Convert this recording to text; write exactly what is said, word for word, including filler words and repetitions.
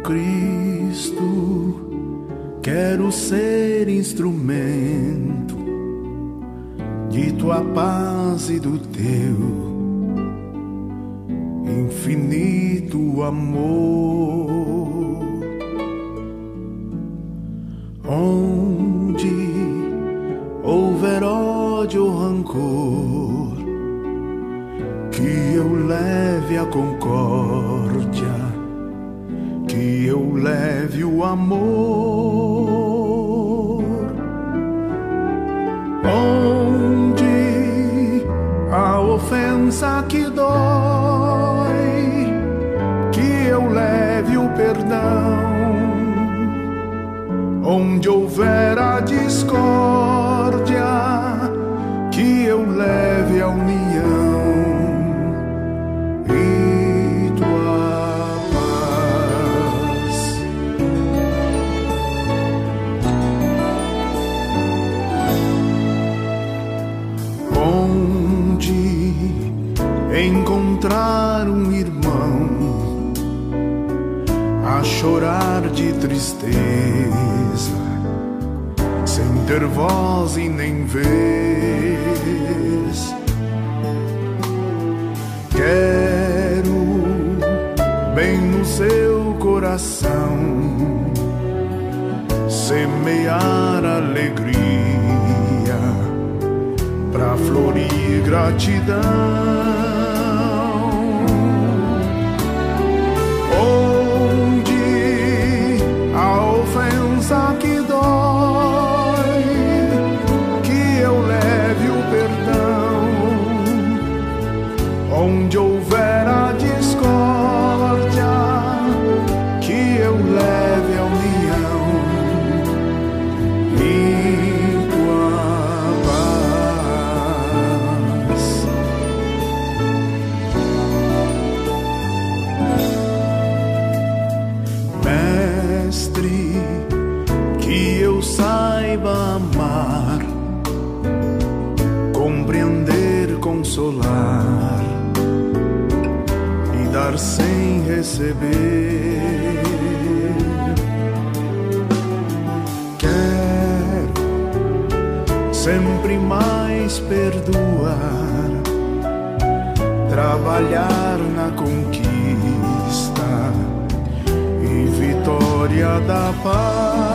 Cristo, quero ser instrumento de tua paz e do teu infinito amor. Onde houver ódio ou rancor, que eu leve a concórdia, que eu leve o amor. Onde a ofensa que dói, que eu leve o perdão. Onde houver a discórdia, que eu leve a união e tua paz. Onde encontrar um irmão a chorar de tristeza, sem ter voz e nem vez, quero bem no seu coração semear alegria pra florir gratidão. Ofensa que dói, que eu leve o perdão. Onde houver a discórdia, que eu leve a união e tua paz. Mestre, que eu saiba amar, compreender, consolar e dar sem receber. Quero sempre mais perdoar, trabalhar na conquista e vitória da paz.